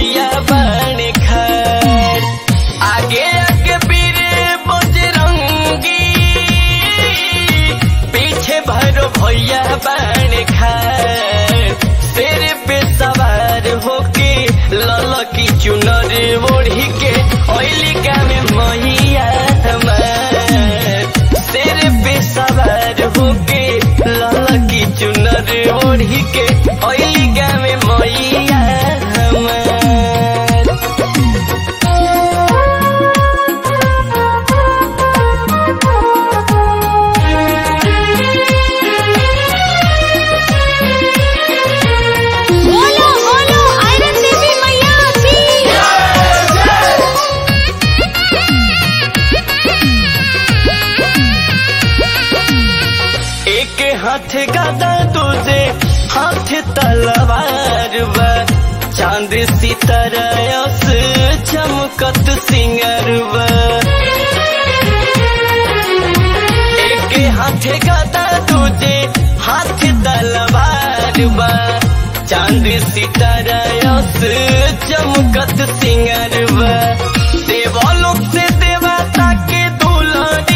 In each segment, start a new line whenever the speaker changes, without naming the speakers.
भैया बाण खार आगे आगे पीरे बजरंगी पीछे भैरो भैया बाण खार शेर पे सवार होके ललकी चुनर ओढ़ी के ओइली में मैया हमार शेर पे सवार होके ललकी चुनर ओढ़ी के ओइली में मैया हमार। हाथ गदा दूजे हाथ तलवार बा चांद सितारायस चमकत सिंगार बा एक हाथ गदा दूजे हाथ तलवार बा चांद सितारायस चमकत सिंगार बा देवलोक से देवता के दुलारी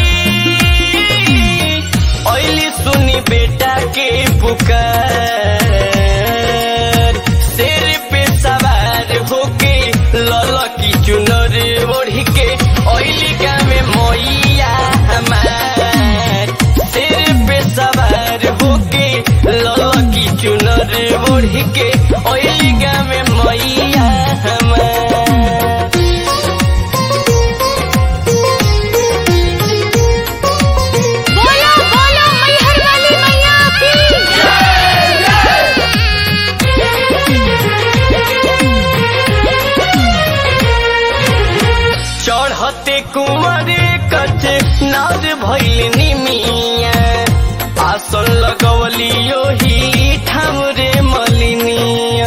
ओइली सुनी बेटा के पुकार शेर पे सवार होके ललकी चुनर ओढ़ी के ओइली में मैया हमार शेर पे सवार होके ललकी चुनर ओढ़ी के ओइली में मैया हमार। चढ़ते कुंवरे कचे नार भइल निमिया आसन लगवलियो ही ठामरे मलिनिया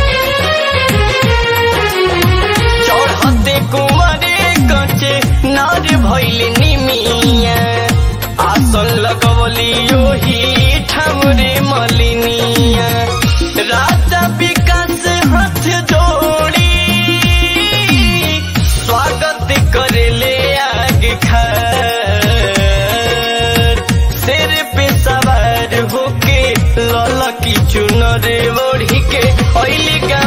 चढ़ते कुंवरे कचे नार भइल निमिया आसन लगवलियो ही ठामरे मलिनिया राजा विकास हाथ जोड़ी स्वागत करेले आगे खार शेर पे सवार होके ललकी चुनर ओढ़ी के ओइली